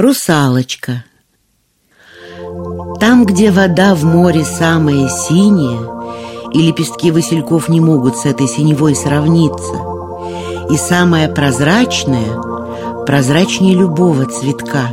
Русалочка. Там, где вода в море самая синяя, и лепестки васильков не могут с этой синевой сравниться, и самая прозрачная прозрачнее любого цветка,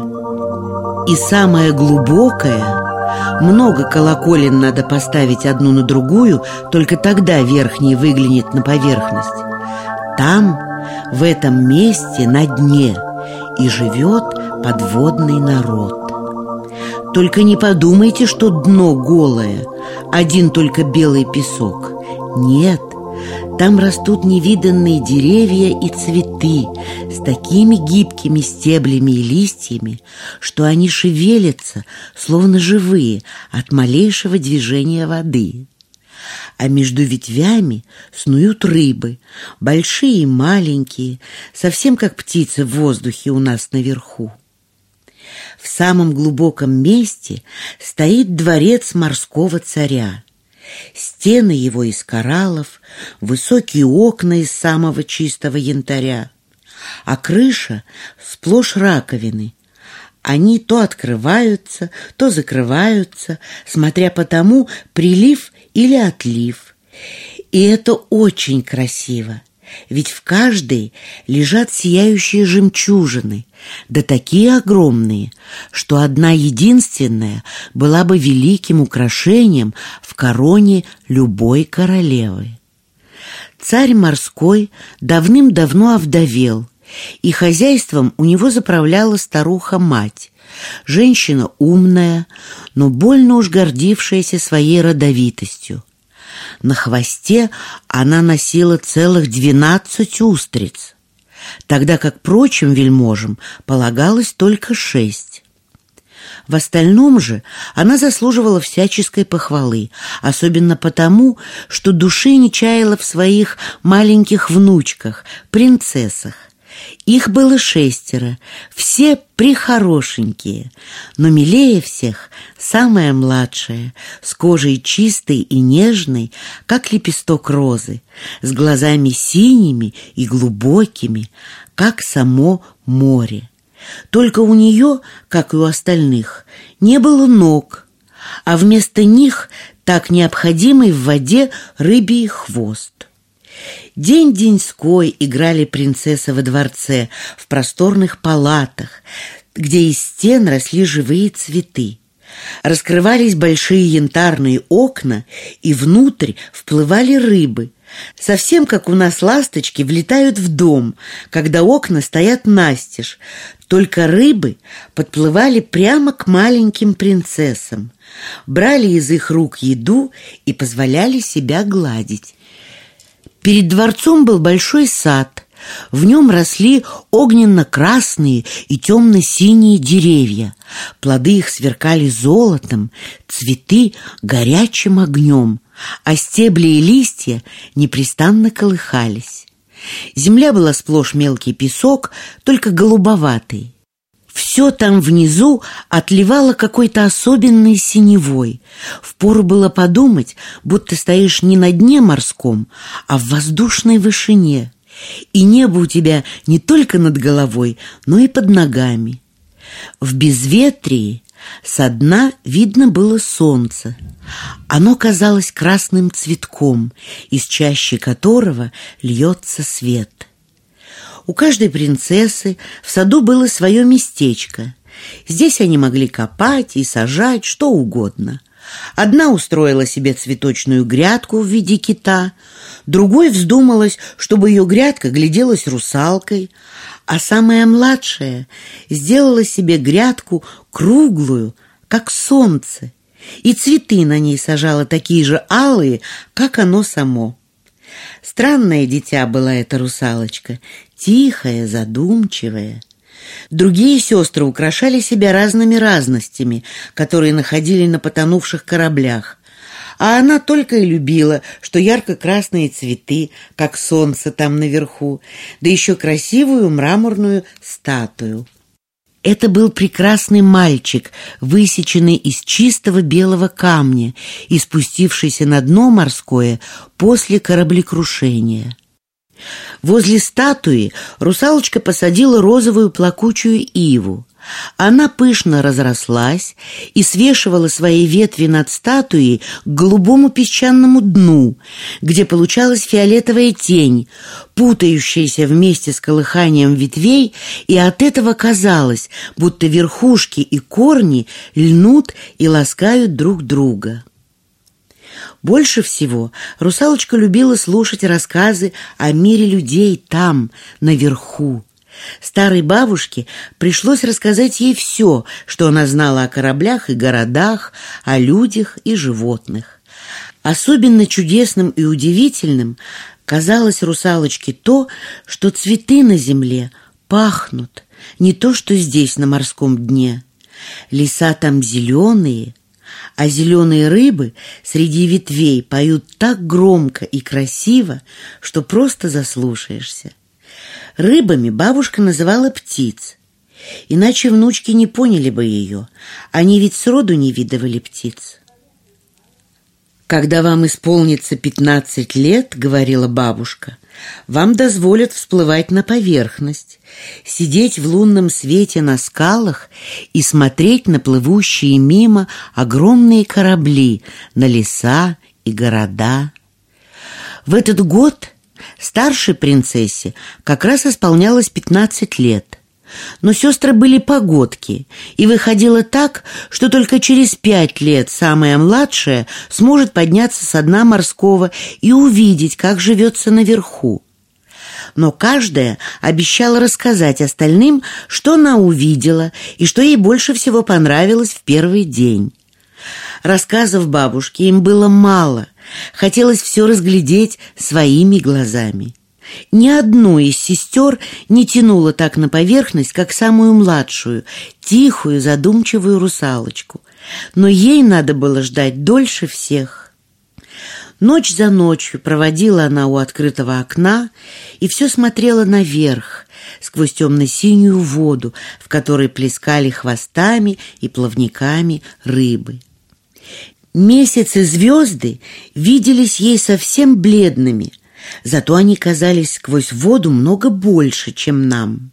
и самая глубокая, много колоколен надо поставить одну на другую, только тогда верхняя выглянет на поверхность. Там, в этом месте, на дне, и живет подводный народ. Только не подумайте, что дно голое, один только белый песок. Нет, там растут невиданные деревья и цветы с такими гибкими стеблями и листьями, что они шевелятся, словно живые, от малейшего движения воды. А между ветвями снуют рыбы, большие и маленькие, совсем как птицы в воздухе у нас наверху. В самом глубоком месте стоит дворец морского царя. Стены его из кораллов, высокие окна из самого чистого янтаря, а крыша сплошь раковины. Они то открываются, то закрываются, смотря по тому, прилив или отлив. И это очень красиво, ведь в каждой лежат сияющие жемчужины, да такие огромные, что одна единственная была бы великим украшением в короне любой королевы. Царь морской давным-давно овдовел, и хозяйством у него заправляла старуха-мать, женщина умная, но больно уж гордившаяся своей родовитостью. На хвосте она носила целых 12 устриц, тогда как прочим вельможам полагалось только 6. В остальном же она заслуживала всяческой похвалы, особенно потому, что души не чаяла в своих маленьких внучках, принцессах. Их было 6, все прихорошенькие, но милее всех самая младшая, с кожей чистой и нежной, как лепесток розы, с глазами синими и глубокими, как само море. Только у нее, как и у остальных, не было ног, а вместо них так необходимый в воде рыбий хвост. День-деньской играли принцессы во дворце, в просторных палатах, где из стен росли живые цветы. Раскрывались большие янтарные окна, и внутрь вплывали рыбы, совсем как у нас ласточки влетают в дом, когда окна стоят настежь. Только рыбы подплывали прямо к маленьким принцессам, брали из их рук еду и позволяли себя гладить. Перед дворцом был большой сад. В нем росли огненно-красные и темно-синие деревья. Плоды их сверкали золотом, цветы горячим огнем, а стебли и листья непрестанно колыхались. Земля была сплошь мелкий песок, только голубоватый. Все там внизу отливало какой-то особенной синевой. Впору было подумать, будто стоишь не на дне морском, а в воздушной вышине. И небо у тебя не только над головой, но и под ногами. В безветрии со дна видно было солнце. Оно казалось красным цветком, из чащи которого льется свет. У каждой принцессы в саду было свое местечко. Здесь они могли копать и сажать что угодно. Одна устроила себе цветочную грядку в виде кита, другой вздумалось, чтобы ее грядка гляделась русалкой, а самая младшая сделала себе грядку круглую, как солнце, и цветы на ней сажала такие же алые, как оно само. Странное дитя была эта русалочка, тихая, задумчивая. Другие сестры украшали себя разными разностями, которые находили на потонувших кораблях. А она только и любила, что ярко-красные цветы, как солнце там наверху, да еще красивую мраморную статую. Это был прекрасный мальчик, высеченный из чистого белого камня и спустившийся на дно морское после кораблекрушения. Возле статуи русалочка посадила розовую плакучую иву. Она пышно разрослась и свешивала свои ветви над статуей к голубому песчаному дну, где получалась фиолетовая тень, путающаяся вместе с колыханием ветвей, и от этого казалось, будто верхушки и корни льнут и ласкают друг друга. Больше всего русалочка любила слушать рассказы о мире людей там, наверху. Старой бабушке пришлось рассказать ей все, что она знала о кораблях и городах, о людях и животных. Особенно чудесным и удивительным казалось русалочке то, что цветы на земле пахнут, не то что здесь, на морском дне. Леса там зеленые, а зеленые рыбы среди ветвей поют так громко и красиво, что просто заслушаешься. Рыбами бабушка называла птиц, иначе внучки не поняли бы ее, они ведь сроду не видывали птиц. «Когда вам исполнится 15 лет, — говорила бабушка, — вам дозволят всплывать на поверхность, сидеть в лунном свете на скалах и смотреть на плывущие мимо огромные корабли, на леса и города». В этот год старшей принцессе как раз исполнялось 15 лет. Но сестры были погодки, и выходило так, что только через 5 лет самая младшая сможет подняться со дна морского и увидеть, как живется наверху. Но каждая обещала рассказать остальным, что она увидела и что ей больше всего понравилось в первый день. Рассказов бабушки им было мало, хотелось все разглядеть своими глазами. Ни одну из сестер не тянуло так на поверхность, как самую младшую, тихую, задумчивую русалочку. Но ей надо было ждать дольше всех. Ночь за ночью проводила она у открытого окна и все смотрела наверх, сквозь темно-синюю воду, в которой плескали хвостами и плавниками рыбы. Месяц и звезды виделись ей совсем бледными, зато они казались сквозь воду много больше, чем нам.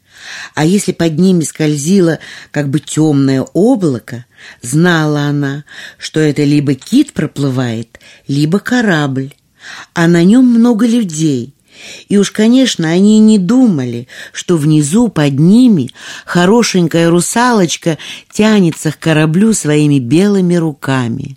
А если под ними скользило как бы темное облако, знала она, что это либо кит проплывает, либо корабль, а на нем много людей. И уж, конечно, они не думали, что внизу под ними хорошенькая русалочка тянется к кораблю своими белыми руками.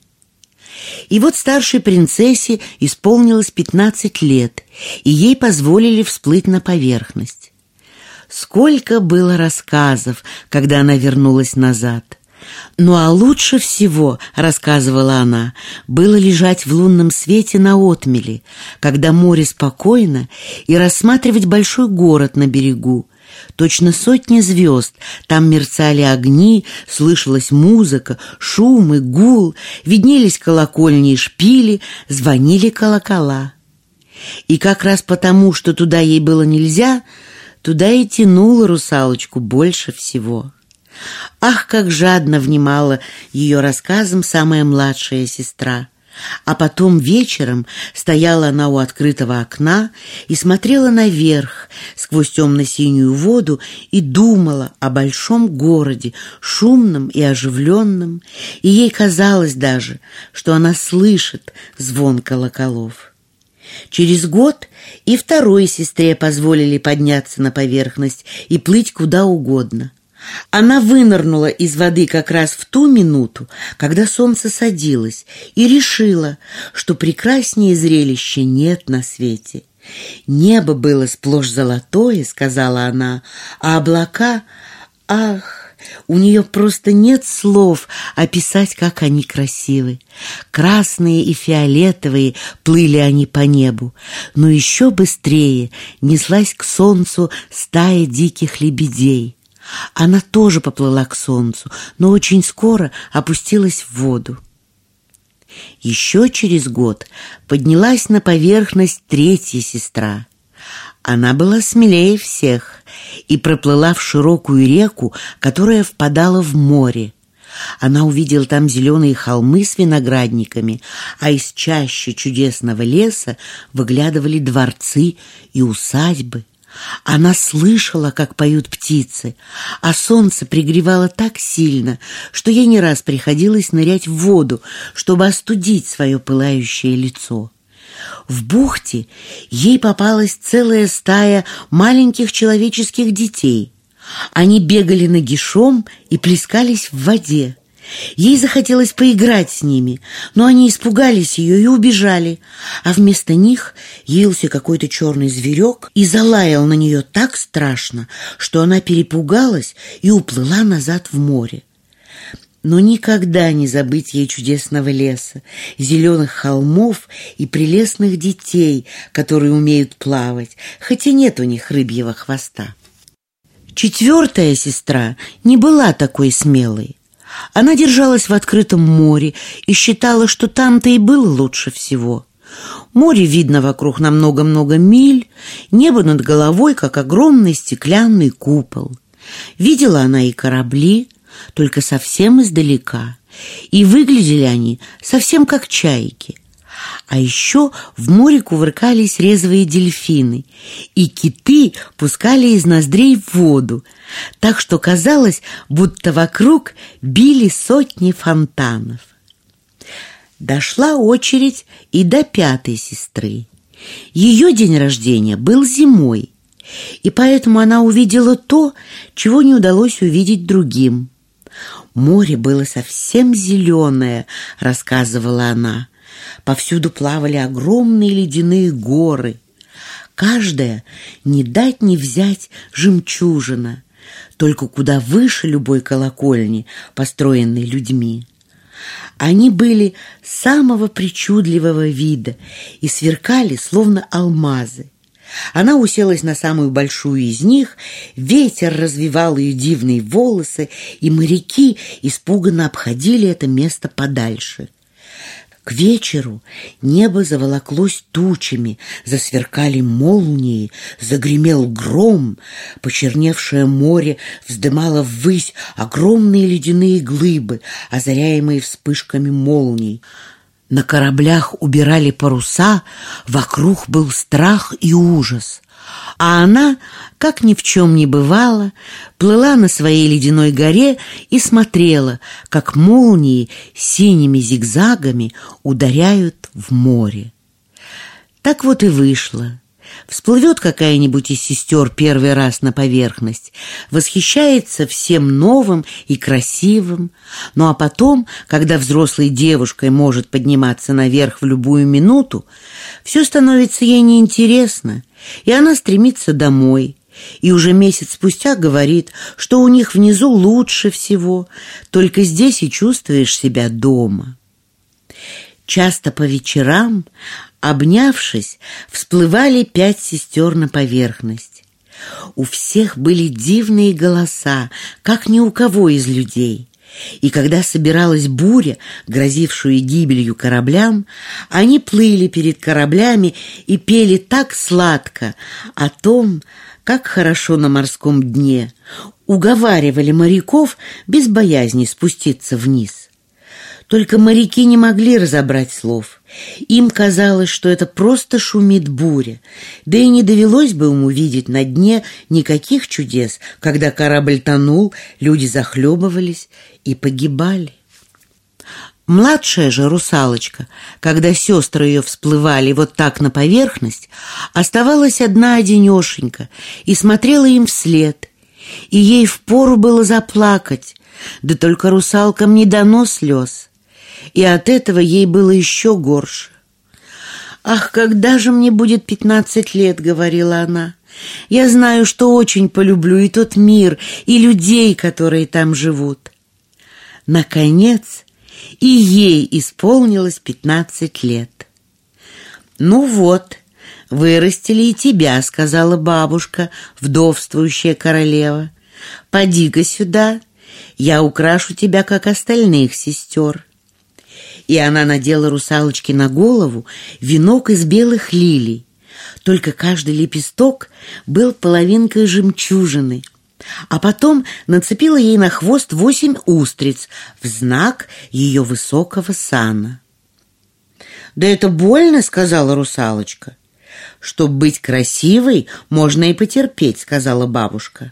И вот старшей принцессе исполнилось 15 лет, и ей позволили всплыть на поверхность. Сколько было рассказов, когда она вернулась назад. Ну а лучше всего, рассказывала она, было лежать в лунном свете на отмеле, когда море спокойно, и рассматривать большой город на берегу. Точно сотни звезд, там мерцали огни, слышалась музыка, шум и гул, виднелись колокольни и шпили, звонили колокола. И как раз потому, что туда ей было нельзя, туда и тянуло русалочку больше всего. Ах, как жадно внимала ее рассказам самая младшая сестра. А потом вечером стояла она у открытого окна и смотрела наверх сквозь темно-синюю воду и думала о большом городе, шумном и оживленном, и ей казалось даже, что она слышит звон колоколов. Через год и второй сестре позволили подняться на поверхность и плыть куда угодно. Она вынырнула из воды как раз в ту минуту, когда солнце садилось, и решила, что прекраснее зрелища нет на свете. «Небо было сплошь золотое, — сказала она, — а облака, ах, у нее просто нет слов описать, как они красивы. Красные и фиолетовые плыли они по небу, но еще быстрее неслась к солнцу стая диких лебедей. Она тоже поплыла к солнцу, но очень скоро опустилась в воду. Еще через год поднялась на поверхность третья сестра. Она была смелее всех и проплыла в широкую реку, которая впадала в море. Она увидела там зеленые холмы с виноградниками, а из чащи чудесного леса выглядывали дворцы и усадьбы. Она слышала, как поют птицы, а солнце пригревало так сильно, что ей не раз приходилось нырять в воду, чтобы остудить свое пылающее лицо. В бухте ей попалась целая стая маленьких человеческих детей. Они бегали нагишом и плескались в воде. Ей захотелось поиграть с ними, но они испугались ее и убежали, а вместо них явился какой-то черный зверек и залаял на нее так страшно, что она перепугалась и уплыла назад в море. Но никогда не забыть ей чудесного леса, зеленых холмов и прелестных детей, которые умеют плавать, хотя нет у них рыбьего хвоста. Четвертая сестра не была такой смелой. Она держалась в открытом море и считала, что там-то и было лучше всего. Море видно вокруг на много-много миль, небо над головой, как огромный стеклянный купол. Видела она и корабли, только совсем издалека, и выглядели они совсем как чайки. А еще в море кувыркались резвые дельфины, и киты пускали из ноздрей воду, так что казалось, будто вокруг били сотни фонтанов. Дошла очередь и до пятой сестры. Ее день рождения был зимой, и поэтому она увидела то, чего не удалось увидеть другим. «Море было совсем зеленое», — рассказывала она. Повсюду плавали огромные ледяные горы. Каждая не дать не взять жемчужина, только куда выше любой колокольни, построенной людьми. Они были самого причудливого вида и сверкали, словно алмазы. Она уселась на самую большую из них, ветер развивал ее дивные волосы, и моряки испуганно обходили это место подальше. К вечеру небо заволоклось тучами, засверкали молнии, загремел гром, почерневшее море вздымало ввысь огромные ледяные глыбы, озаряемые вспышками молний. На кораблях убирали паруса, вокруг был страх и ужас. А она, как ни в чем не бывало, плыла на своей ледяной горе и смотрела, как молнии синими зигзагами ударяют в море. Так вот и вышло. Всплывет какая-нибудь из сестер первый раз на поверхность, восхищается всем новым и красивым, ну а потом, когда взрослой девушкой может подниматься наверх в любую минуту, все становится ей неинтересно, и она стремится домой, и уже месяц спустя говорит, что у них внизу лучше всего, только здесь и чувствуешь себя дома. Часто по вечерам, обнявшись, всплывали 5 сестер на поверхность. У всех были дивные голоса, как ни у кого из людей. И когда собиралась буря, грозившую гибелью кораблям, они плыли перед кораблями и пели так сладко о том, как хорошо на морском дне, уговаривали моряков без боязни спуститься вниз. Только моряки не могли разобрать слов. Им казалось, что это просто шумит буря, да и не довелось бы им увидеть на дне никаких чудес, когда корабль тонул, люди захлебывались и погибали. Младшая же русалочка, когда сестры ее всплывали вот так на поверхность, оставалась одна-одинешенька и смотрела им вслед, и ей впору было заплакать, да только русалкам не дано слез. И от этого ей было еще горше. «Ах, когда же мне будет 15 лет?» — говорила она. «Я знаю, что очень полюблю и тот мир, и людей, которые там живут». Наконец, и ей исполнилось 15 лет. «Ну вот, вырастили и тебя», — сказала бабушка, вдовствующая королева. «Поди-ка сюда, я украшу тебя, как остальных сестер». И она надела русалочке на голову венок из белых лилий. Только каждый лепесток был половинкой жемчужины. а потом нацепила ей на хвост 8 устриц в знак ее высокого сана. «Да это больно», — сказала русалочка. «Чтоб быть красивой, можно и потерпеть», — сказала бабушка.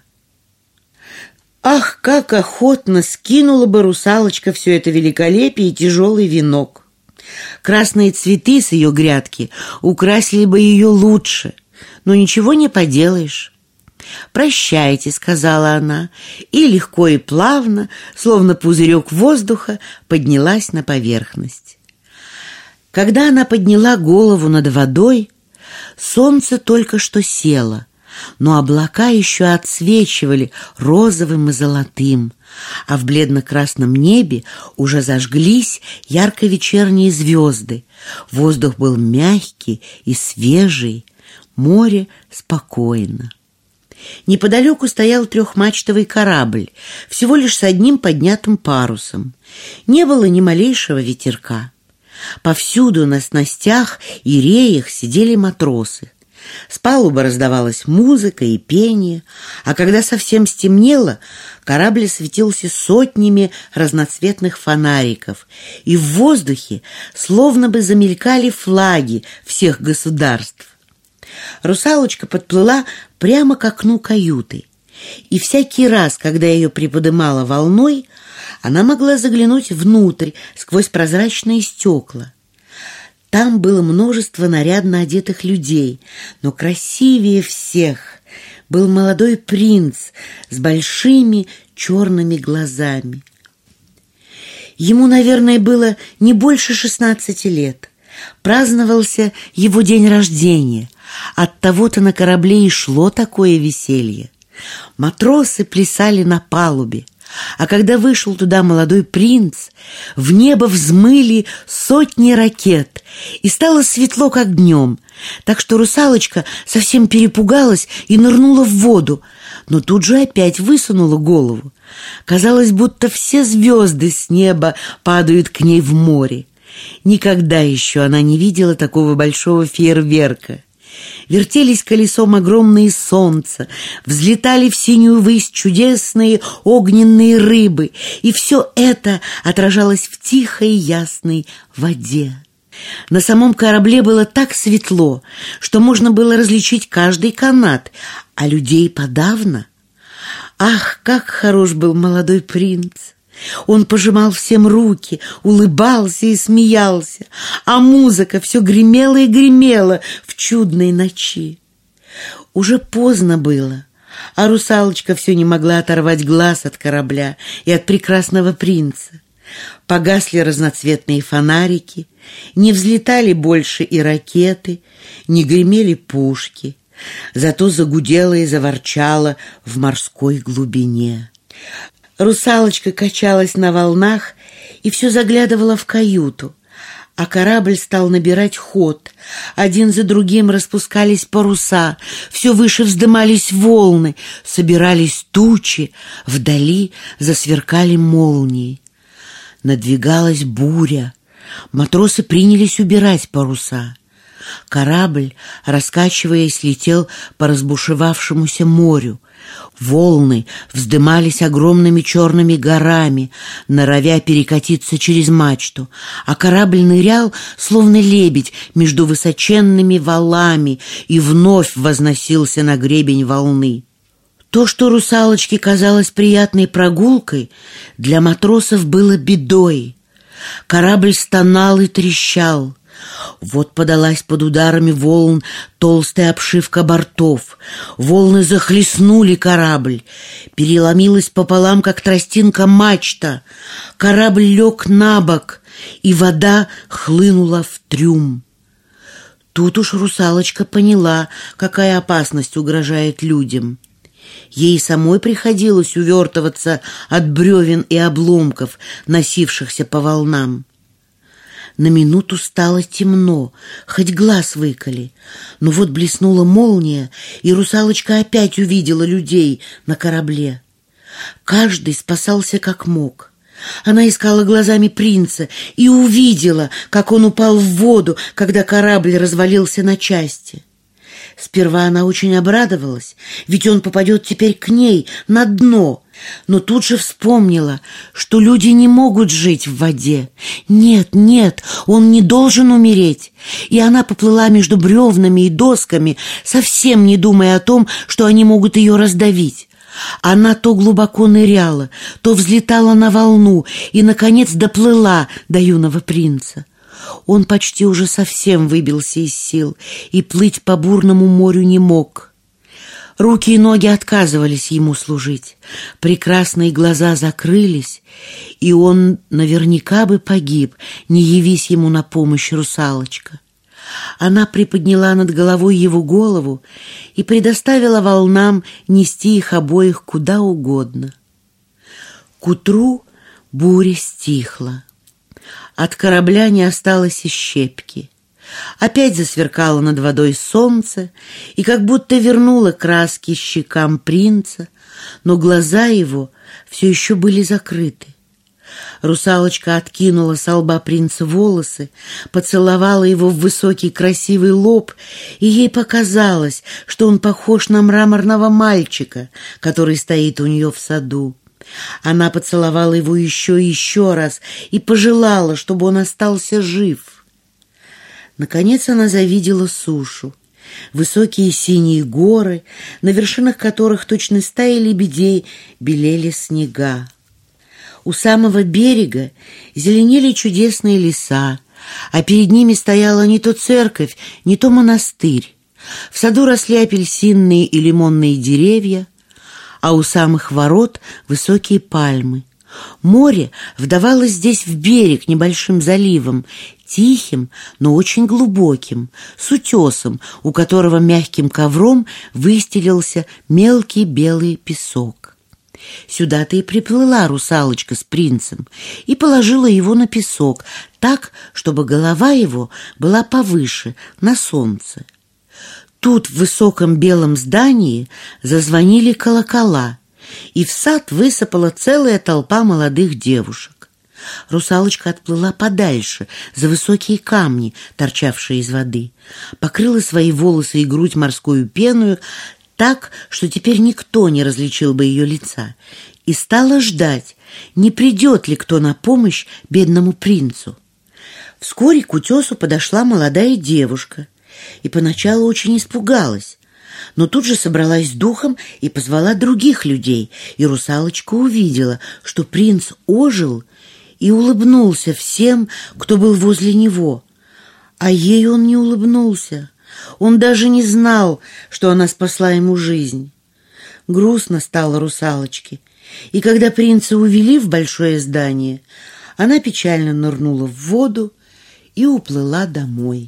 Ах, как охотно скинула бы русалочка все это великолепие и тяжелый венок. Красные цветы с ее грядки украсили бы ее лучше, но ничего не поделаешь. «Прощайте», — сказала она, и легко и плавно, словно пузырек воздуха, поднялась на поверхность. Когда она подняла голову над водой, солнце только что село, но облака еще отсвечивали розовым и золотым, а в бледно-красном небе уже зажглись ярко-вечерние звезды. Воздух был мягкий и свежий, море спокойно. Неподалеку стоял 3-мачтовый корабль, всего лишь с одним поднятым парусом. Не было ни малейшего ветерка. Повсюду на снастях и реях сидели матросы. С палубы раздавалась музыка и пение, а когда совсем стемнело, корабль светился сотнями разноцветных фонариков, и в воздухе словно бы замелькали флаги всех государств. Русалочка подплыла прямо к окну каюты, и всякий раз, когда ее приподымало волной, она могла заглянуть внутрь сквозь прозрачные стекла. Там было множество нарядно одетых людей, но красивее всех был молодой принц с большими черными глазами. Ему, наверное, было не больше 16 лет. Праздновался его день рождения. Оттого-то на корабле и шло такое веселье. Матросы плясали на палубе, а когда вышел туда молодой принц, в небо взмыли сотни ракет, и стало светло, как днем, так что русалочка совсем перепугалась и нырнула в воду, но тут же опять высунула голову. Казалось, будто все звезды с неба падают к ней в море. Никогда еще она не видела такого большого фейерверка. Вертелись колесом огромные солнца, взлетали в синюю высь чудесные огненные рыбы, и все это отражалось в тихой ясной воде. На самом корабле было так светло, что можно было различить каждый канат, а людей подавно. Ах, как хорош был молодой принц! Он пожимал всем руки, улыбался и смеялся, а музыка все гремела и гремела в чудной ночи. Уже поздно было, а русалочка все не могла оторвать глаз от корабля и от прекрасного принца. Погасли разноцветные фонарики, не взлетали больше и ракеты, не гремели пушки, зато загудело и заворчало в морской глубине. Русалочка качалась на волнах и все заглядывала в каюту, а корабль стал набирать ход. Один за другим распускались паруса, все выше вздымались волны, собирались тучи, вдали засверкали молнии. Надвигалась буря, матросы принялись убирать паруса. Корабль, раскачиваясь, летел по разбушевавшемуся морю. Волны вздымались огромными черными горами, норовя перекатиться через мачту, а корабль нырял, словно лебедь, между высоченными валами и вновь возносился на гребень волны. То, что русалочке казалось приятной прогулкой, для матросов было бедой. Корабль стонал и трещал. Вот подалась под ударами волн толстая обшивка бортов. Волны захлестнули корабль. Переломилась пополам, как тростинка, мачта. Корабль лег на бок, и вода хлынула в трюм. Тут уж русалочка поняла, какая опасность угрожает людям. Ей самой приходилось увертываться от бревен и обломков, носившихся по волнам. На минуту стало темно, хоть глаз выколи. Но вот блеснула молния, и русалочка опять увидела людей на корабле. Каждый спасался как мог. Она искала глазами принца и увидела, как он упал в воду, когда корабль развалился на части. Сперва она очень обрадовалась, ведь он попадет теперь к ней на дно, но тут же вспомнила, что люди не могут жить в воде. Нет, нет, он не должен умереть. И она поплыла между бревнами и досками, совсем не думая о том, что они могут ее раздавить. Она то глубоко ныряла, то взлетала на волну и, наконец, доплыла до юного принца. Он почти уже совсем выбился из сил и плыть по бурному морю не мог. Руки и ноги отказывались ему служить, прекрасные глаза закрылись, и он наверняка бы погиб, не явись ему на помощь русалочка. Она приподняла над головой его голову и предоставила волнам нести их обоих куда угодно. К утру буря стихла. От корабля не осталось и щепки. Опять засверкало над водой солнце и как будто вернуло краски щекам принца, но глаза его все еще были закрыты. Русалочка откинула со лба принца волосы, поцеловала его в высокий красивый лоб, и ей показалось, что он похож на мраморного мальчика, который стоит у нее в саду. Она поцеловала его еще и еще раз и пожелала, чтобы он остался жив. Наконец она завидела сушу, высокие синие горы, на вершинах которых точно стаи лебедей белели снега. У самого берега зеленели чудесные леса, а перед ними стояла не то церковь, не то монастырь. В саду росли апельсинные и лимонные деревья, а у самых ворот высокие пальмы. Море вдавалось здесь в берег небольшим заливом, тихим, но очень глубоким, с утесом, у которого мягким ковром выстелился мелкий белый песок. Сюда-то и приплыла русалочка с принцем и положила его на песок так, чтобы голова его была повыше, на солнце. Тут в высоком белом здании зазвонили колокола, и в сад высыпала целая толпа молодых девушек. Русалочка отплыла подальше, за высокие камни, торчавшие из воды, покрыла свои волосы и грудь морскую пеною так, что теперь никто не различил бы ее лица, и стала ждать, не придет ли кто на помощь бедному принцу. Вскоре к утесу подошла молодая девушка и поначалу очень испугалась, но тут же собралась с духом и позвала других людей, и русалочка увидела, что принц ожил и улыбнулся всем, кто был возле него, а ей он не улыбнулся. Он даже не знал, что она спасла ему жизнь. Грустно стало русалочке, и когда принца увели в большое здание, она печально нырнула в воду и уплыла домой.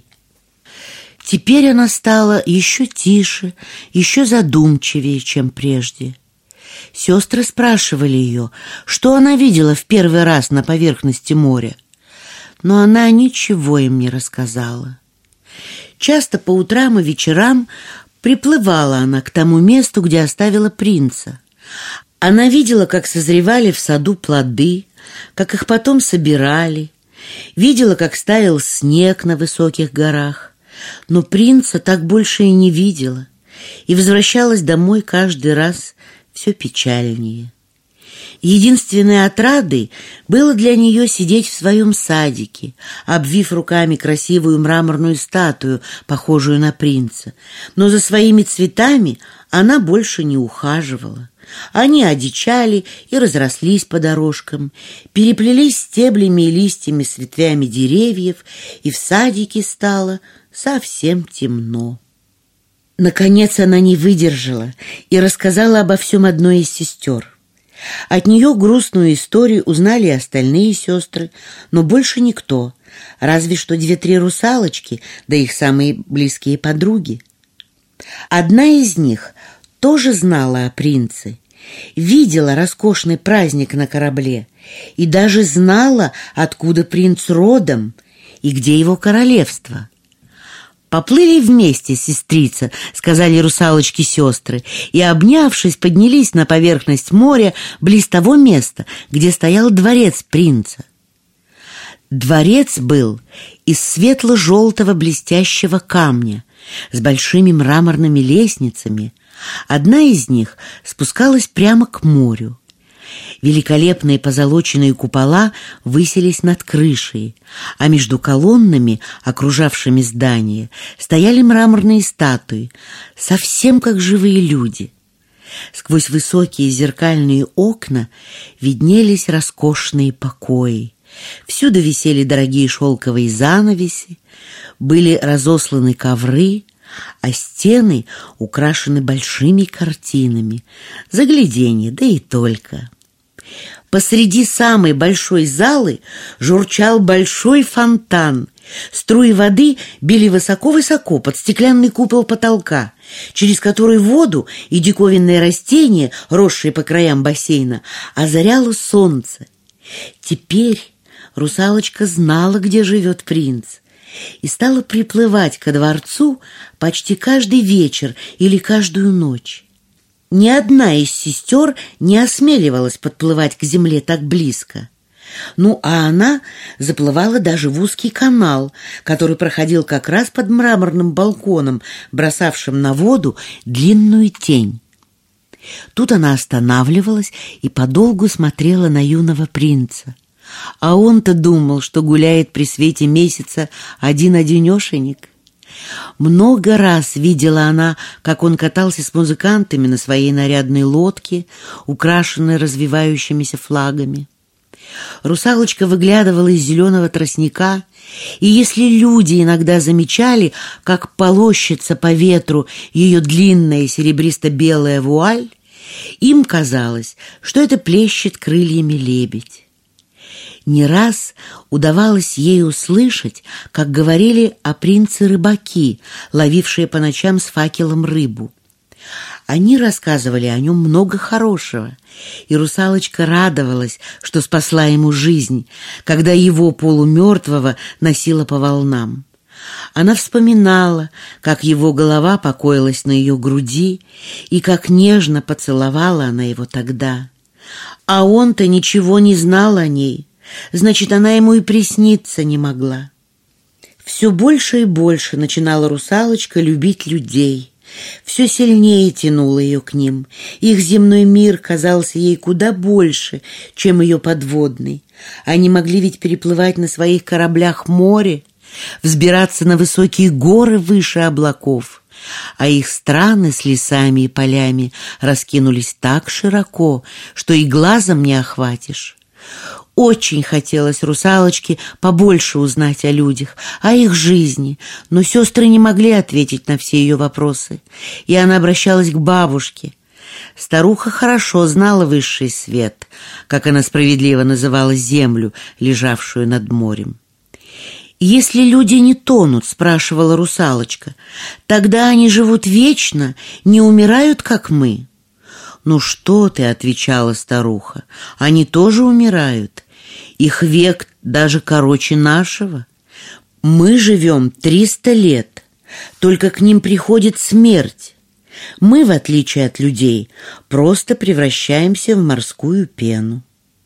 Теперь она стала еще тише, еще задумчивее, чем прежде. Сестры спрашивали ее, что она видела в первый раз на поверхности моря, но она ничего им не рассказала. Часто по утрам и вечерам приплывала она к тому месту, где оставила принца. Она видела, как созревали в саду плоды, как их потом собирали, видела, как стаял снег на высоких горах, но принца так больше и не видела, и возвращалась домой каждый раз все печальнее. Единственной отрадой было для нее сидеть в своем садике, обвив руками красивую мраморную статую, похожую на принца. Но за своими цветами она больше не ухаживала. Они одичали и разрослись по дорожкам, переплелись стеблями и листьями с ветвями деревьев, и в садике стало совсем темно. Наконец она не выдержала и рассказала обо всем одной из сестер. От нее грустную историю узнали и остальные сестры, но больше никто, разве что 2-3 русалочки, да их самые близкие подруги. Одна из них тоже знала о принце, видела роскошный праздник на корабле и даже знала, откуда принц родом и где его королевство. «Поплыли вместе, сестрица», — сказали русалочки-сестры, и, обнявшись, поднялись на поверхность моря близ того места, где стоял дворец принца. Дворец был из светло-желтого блестящего камня, с большими мраморными лестницами. Одна из них спускалась прямо к морю. Великолепные позолоченные купола высились над крышей, а между колоннами, окружавшими здание, стояли мраморные статуи, совсем как живые люди. Сквозь высокие зеркальные окна виднелись роскошные покои. Всюду висели дорогие шелковые занавеси, были разосланы ковры, а стены украшены большими картинами. Загляденье, да и только. Посреди самой большой залы журчал большой фонтан. Струи воды били высоко-высоко под стеклянный купол потолка, через который воду и диковинные растения, росшие по краям бассейна, озаряло солнце. Теперь русалочка знала, где живет принц, и стала приплывать ко дворцу почти каждый вечер или каждую ночь. Ни одна из сестер не осмеливалась подплывать к земле так близко. Ну, а она заплывала даже в узкий канал, который проходил как раз под мраморным балконом, бросавшим на воду длинную тень. Тут она останавливалась и подолгу смотрела на юного принца. А он-то думал, что гуляет при свете месяца один-одинешенек. Много раз видела она, как он катался с музыкантами на своей нарядной лодке, украшенной развивающимися флагами. Русалочка выглядывала из зеленого тростника, и если люди иногда замечали, как полощется по ветру ее длинная серебристо-белая вуаль, им казалось, что это плещет крыльями лебедь. Не раз удавалось ей услышать, как говорили о принце-рыбаки, ловившие по ночам с факелом рыбу. Они рассказывали о нем много хорошего, и русалочка радовалась, что спасла ему жизнь, когда его полумертвого носила по волнам. Она вспоминала, как его голова покоилась на ее груди, и как нежно поцеловала она его тогда. А он-то ничего не знал о ней, значит, она ему и присниться не могла. Все больше и больше начинала русалочка любить людей. Все сильнее тянуло ее к ним. Их земной мир казался ей куда больше, чем ее подводный. Они могли ведь переплывать на своих кораблях море, взбираться на высокие горы выше облаков, а их страны с лесами и полями раскинулись так широко, что и глазом не охватишь. Очень хотелось русалочке побольше узнать о людях, о их жизни, но сестры не могли ответить на все ее вопросы, и она обращалась к бабушке. Старуха хорошо знала высший свет, как она справедливо называла землю, лежавшую над морем. «Если люди не тонут, — спрашивала русалочка, — тогда они живут вечно, не умирают, как мы?» «Ну что ты, — отвечала старуха, — они тоже умирают. Их век даже короче нашего. Мы живем 300 лет, только к ним приходит смерть. Мы, в отличие от людей, просто превращаемся в морскую пену.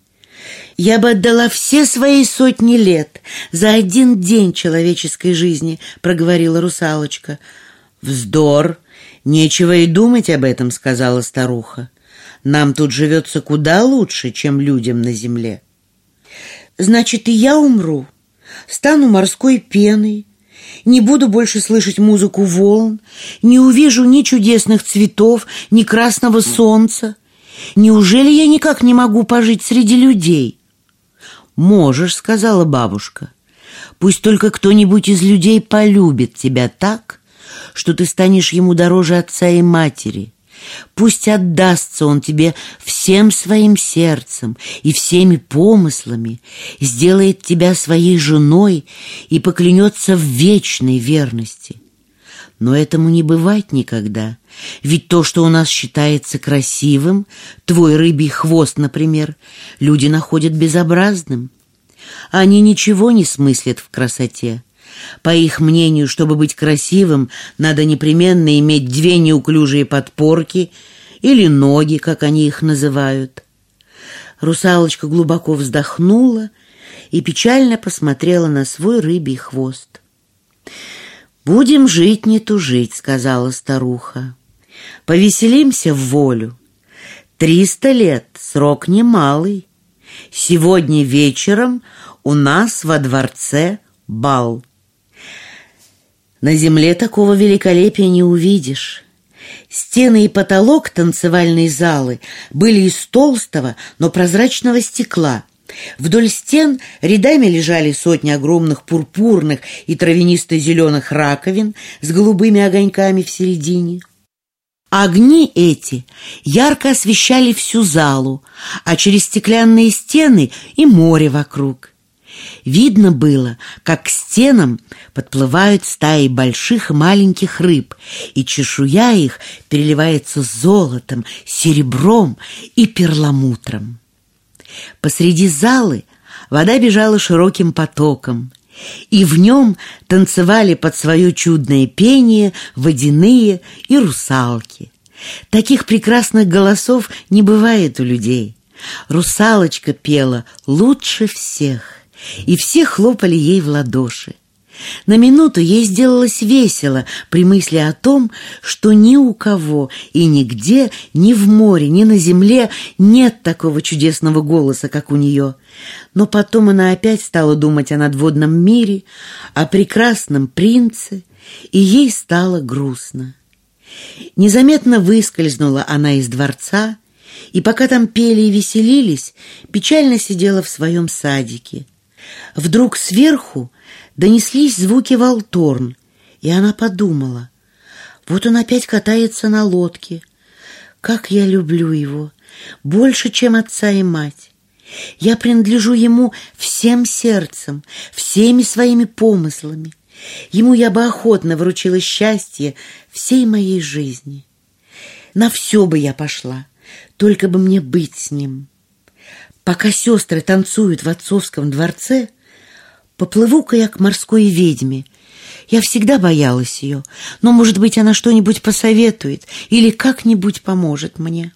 Я бы отдала все свои сотни лет за один день человеческой жизни, — проговорила русалочка. «Вздор! Нечего и думать об этом, — сказала старуха. Нам тут живется куда лучше, чем людям на земле». «Значит, и я умру, стану морской пеной, не буду больше слышать музыку волн, не увижу ни чудесных цветов, ни красного солнца. Неужели я никак не могу пожить среди людей?» «Можешь, — сказала бабушка. Пусть только кто-нибудь из людей полюбит тебя так, что ты станешь ему дороже отца и матери. Пусть отдастся он тебе всем своим сердцем и всеми помыслами, сделает тебя своей женой и поклянется в вечной верности. Но этому не бывать никогда, ведь то, что у нас считается красивым, твой рыбий хвост, например, люди находят безобразным. Они ничего не смыслят в красоте. По их мнению, чтобы быть красивым, надо непременно иметь 2 неуклюжие подпорки или ноги, как они их называют. Русалочка глубоко вздохнула и печально посмотрела на свой рыбий хвост. «Будем жить, не тужить», — сказала старуха. «Повеселимся в волю. 300 лет — срок немалый. Сегодня вечером у нас во дворце бал. На земле такого великолепия не увидишь». Стены и потолок танцевальной залы были из толстого, но прозрачного стекла. Вдоль стен рядами лежали сотни огромных пурпурных и травянисто-зеленых раковин с голубыми огоньками в середине. Огни эти ярко освещали всю залу, а через стеклянные стены и море вокруг. Видно было, как к стенам подплывают стаи больших и маленьких рыб, и чешуя их переливается золотом, серебром и перламутром. Посреди залы вода бежала широким потоком, и в нем танцевали под свое чудное пение водяные и русалки. Таких прекрасных голосов не бывает у людей. Русалочка пела лучше всех, и все хлопали ей в ладоши. На минуту ей сделалось весело при мысли о том, что ни у кого и нигде, ни в море, ни на земле нет такого чудесного голоса, как у нее. Но потом она опять стала думать о надводном мире, о прекрасном принце, и ей стало грустно. Незаметно выскользнула она из дворца, и пока там пели и веселились, печально сидела в своем садике. Вдруг сверху донеслись звуки валторн, и она подумала: вот он опять катается на лодке. Как я люблю его, больше, чем отца и мать. Я принадлежу ему всем сердцем, всеми своими помыслами. Ему я бы охотно вручила счастье всей моей жизни. На все бы я пошла, только бы мне быть с ним. Пока сестры танцуют в отцовском дворце, поплыву-ка я к морской ведьме. Я всегда боялась ее, но, может быть, она что-нибудь посоветует или как-нибудь поможет мне.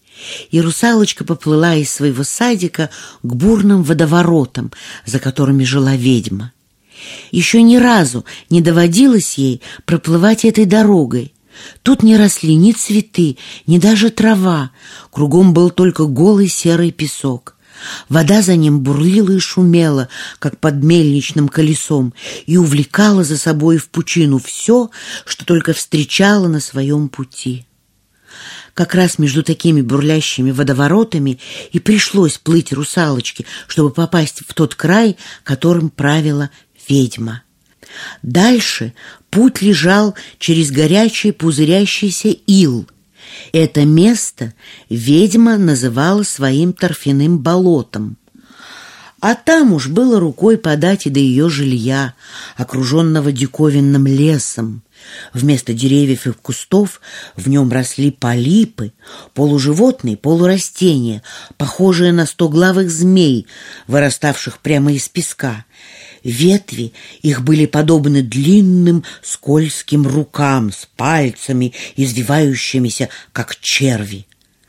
И русалочка поплыла из своего садика к бурным водоворотам, за которыми жила ведьма. Еще ни разу не доводилось ей проплывать этой дорогой. Тут не росли ни цветы, ни даже трава. Кругом был только голый серый песок. Вода за ним бурлила и шумела, как под мельничным колесом, и увлекала за собой в пучину все, что только встречала на своем пути. Как раз между такими бурлящими водоворотами и пришлось плыть русалочке, чтобы попасть в тот край, которым правила ведьма. Дальше путь лежал через горячий пузырящийся ил. Это место ведьма называла своим торфяным болотом. А там уж было рукой подать и до ее жилья, окруженного диковинным лесом. Вместо деревьев и кустов в нем росли полипы, полуживотные, полурастения, похожие на стоглавых змей, выраставших прямо из песка. Ветви их были подобны длинным скользким рукам с пальцами, извивающимися, как черви.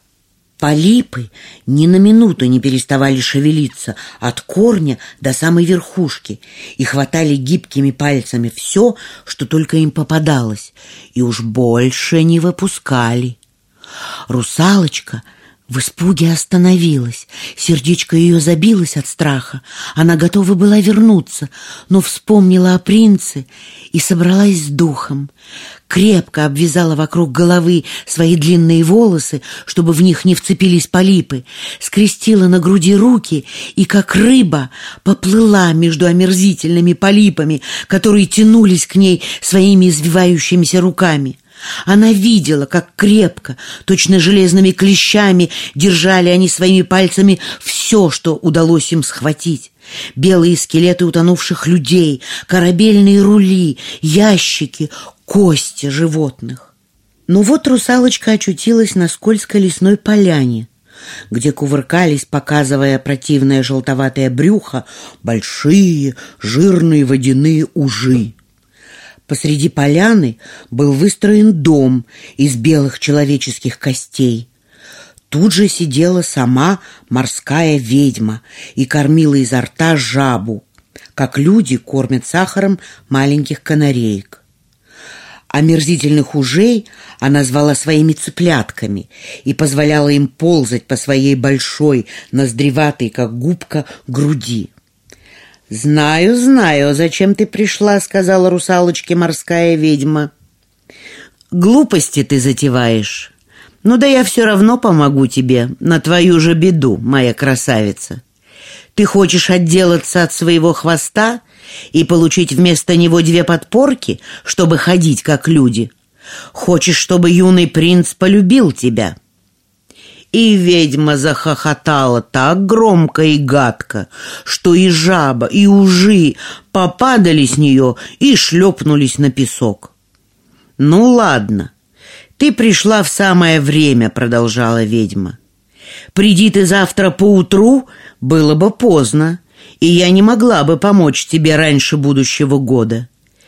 Полипы ни на минуту не переставали шевелиться от корня до самой верхушки и хватали гибкими пальцами все, что только им попадалось, и уж больше не выпускали. Русалочка в испуге остановилась, сердечко ее забилось от страха. Она готова была вернуться, но вспомнила о принце и собралась с духом. Крепко обвязала вокруг головы свои длинные волосы, чтобы в них не вцепились полипы, скрестила на груди руки и, как рыба, поплыла между омерзительными полипами, которые тянулись к ней своими извивающимися руками. Она видела, как крепко, точно железными клещами, держали они своими пальцами все, что удалось им схватить. Белые скелеты утонувших людей, корабельные рули, ящики, кости животных. Но вот русалочка очутилась на скользкой лесной поляне, где кувыркались, показывая противное желтоватое брюхо, большие жирные водяные ужи. Посреди поляны был выстроен дом из белых человеческих костей. Тут же сидела сама морская ведьма и кормила изо рта жабу, как люди кормят сахаром маленьких канареек. Омерзительных ужей она звала своими цыплятками и позволяла им ползать по своей большой, ноздреватой, как губка, груди. «Знаю, знаю, зачем ты пришла», — сказала русалочке морская ведьма. «Глупости ты затеваешь. Ну да я все равно помогу тебе, на твою же беду, моя красавица. Ты хочешь отделаться от своего хвоста и получить вместо него 2 подпорки, чтобы ходить как люди? Хочешь, чтобы юный принц полюбил тебя?» И ведьма захохотала так громко и гадко, что и жаба, и ужи попадали с нее и шлепнулись на песок. «Ну ладно, ты пришла в самое время», — продолжала ведьма. «Приди ты завтра поутру, было бы поздно, и я не могла бы помочь тебе раньше будущего года.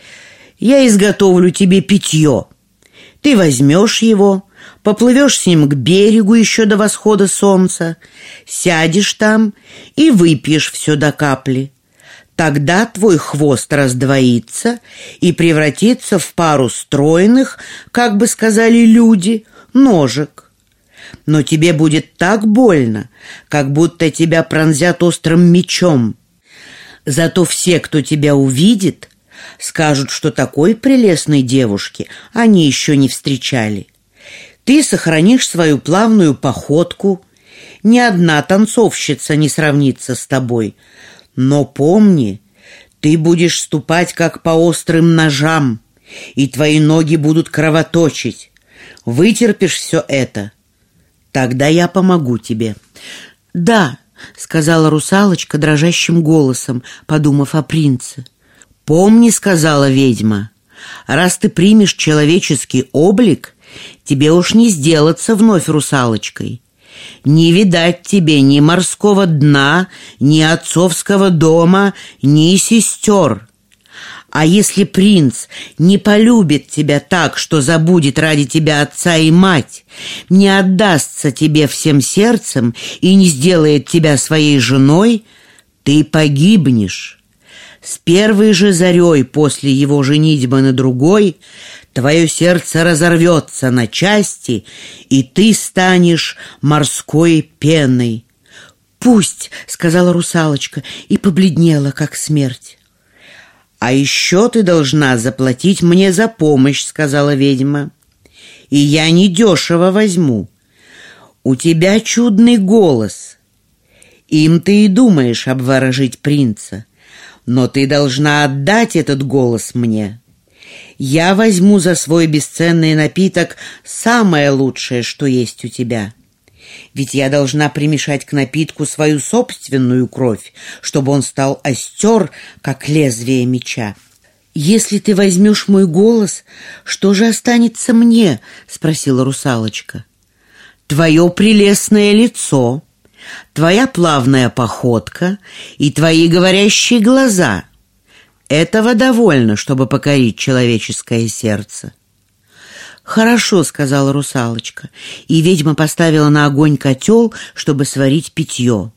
Я изготовлю тебе питье. Ты возьмешь его, поплывешь с ним к берегу еще до восхода солнца, сядешь там и выпьешь все до капли. Тогда твой хвост раздвоится и превратится в пару стройных, как бы сказали люди, ножек. Но тебе будет так больно, как будто тебя пронзят острым мечом. Зато все, кто тебя увидит, скажут, что такой прелестной девушки они еще не встречали. Ты сохранишь свою плавную походку, ни одна танцовщица не сравнится с тобой. Но помни, ты будешь ступать как по острым ножам, и твои ноги будут кровоточить. Вытерпишь все это, тогда я помогу тебе». «Да», — сказала русалочка дрожащим голосом, подумав о принце. «Помни», — сказала ведьма, — «раз ты примешь человеческий облик, тебе уж не сделаться вновь русалочкой. Не видать тебе ни морского дна, ни отцовского дома, ни сестер. А если принц не полюбит тебя так, что забудет ради тебя отца и мать, не отдастся тебе всем сердцем и не сделает тебя своей женой, ты погибнешь. С первой же зарей после его женитьбы на другой твое сердце разорвется на части, и ты станешь морской пеной». «Пусть», — сказала русалочка и побледнела, как смерть. «А еще ты должна заплатить мне за помощь», — сказала ведьма. «И я недешево возьму. У тебя чудный голос. Им ты и думаешь обворожить принца. Но ты должна отдать этот голос мне. Я возьму за свой бесценный напиток самое лучшее, что есть у тебя. Ведь я должна примешать к напитку свою собственную кровь, чтобы он стал остер, как лезвие меча». «Если ты возьмешь мой голос, что же останется мне?» — спросила русалочка. «Твое прелестное лицо, твоя плавная походка и твои говорящие глаза. Этого довольно, чтобы покорить человеческое сердце». «Хорошо», — сказала русалочка, и ведьма поставила на огонь котел, чтобы сварить питье.